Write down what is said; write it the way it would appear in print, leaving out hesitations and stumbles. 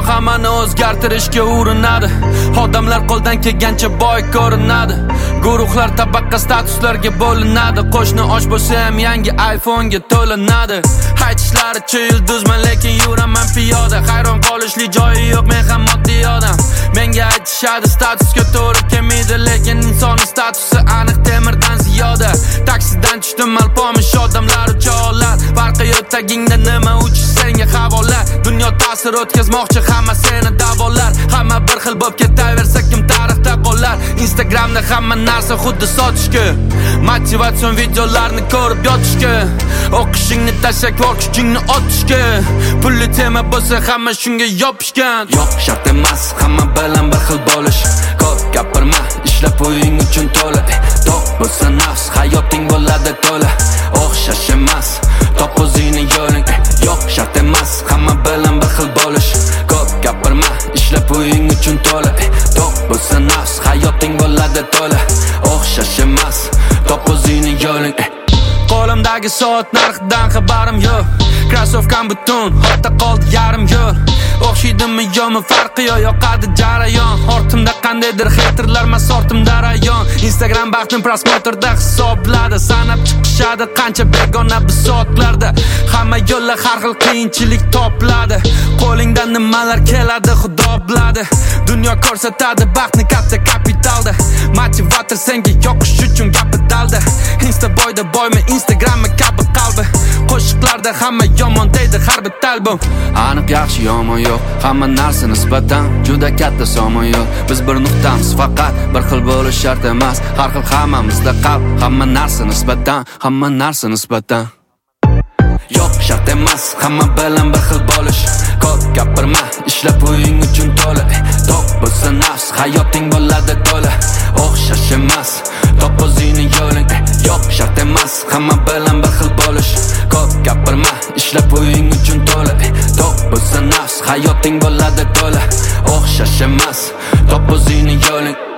hammani o'zgartirishga urinadi. Odamlar qo'ldan kelgancha boy ko'rinadi. Guruhlar tabaqqa statuslarga bo'linadi. Qo'shni osh bo'lsa ham yangi iPhone'ga to'lanadi. Aytishlaricha yulduzman lekin yuraman piyoda. Hayron qolishli joyi yo'q, men ham moddiy odam. Menga aytishadi statusga to'g'ri kelmaydi, lekin insonning statusi aniq temirdan ziyoda. Taksidan tushdim alpomish odamlar ucholar. Farqi yo'q tagingda nima uchish senga havola. Dunyo ta'sir o'tkazmoqchi hamma seni davolar. Hamma bir xil bo'lib ketaversa kim tarixda qolar. Instagramda hamma narsa xuddi sotishga. Motivatsion videolarni ko'rib yotishga. O'qishingni tashlab kuchingni otishga. Pulli tema bo'lsa hamma shunga yopishgan. Yo'q shart emas hamma bilan bir xil bo'lish. Ko'p gapirma, ishlab o'ying uchun to'la. To'q bo'lsa nafs, hayoting bo'ladi to'la. O'xshash emas, top o'zingning yo'ling. Yo'q shart emas hamma bilan bir xil bo'lish. Ko'p gapirma, ishlab o'ying uchun to'la. To'q bo'lsa nafs, hayoting bo'ladi to'la. O'xshash emas, top o'zingning yo'ling. Qo'limdagi soat narxidan xabarim yo'q. Krossovkam butun, ortda qoldi yarim yo'l. O'xshaydimi yo'qmi farqi yo'q, yoqadi jarayon. Ortimda qandaydir haterlar, mas ortimda rayon. Instagram baxtni prosmotrda hisobladi. Sanab chiqishadi qancha begona bisotlarda. Hamma yo'llar har xil qiyinchilik topladi. Qo'lingdan nimalar keladi xudo biladi. Dunyo ko'rsatadi baxtni katta kapitalda. Motivator senga yoqish uchun gapidalda. Insta boyda boymi, Instagrammi kabi qalbi. Qo'shiqlarda hamma yomon deydi har bir albom. Aniq yaxshi yomon yo'q, hamma narsa nisbatan juda katta somon yo'q. Biz bir nuqtamiz faqat, bir xil bo'lish shart emas. Har xil hammamizda qalb, hamma narsa nisbatan, hamma narsa nisbatan. Yo'q shart emas hamma bilan bir xil bo'lish. Ko'p gapirma, ishlab o'ying uchun to'la. To'q bo'lsa nafs, hayoting bo'ladi to'la. O'xshash emas, top o'zingning yo'ling. Yo'q shart emas hamma bilan bir xil bo'lish. Ko'p gapirma, ishlab o'ying uchun to'la. To'q bo'lsa nafs, hayoting bo'ladi to'la. O'xshash emas, top o'zingning yo'ling.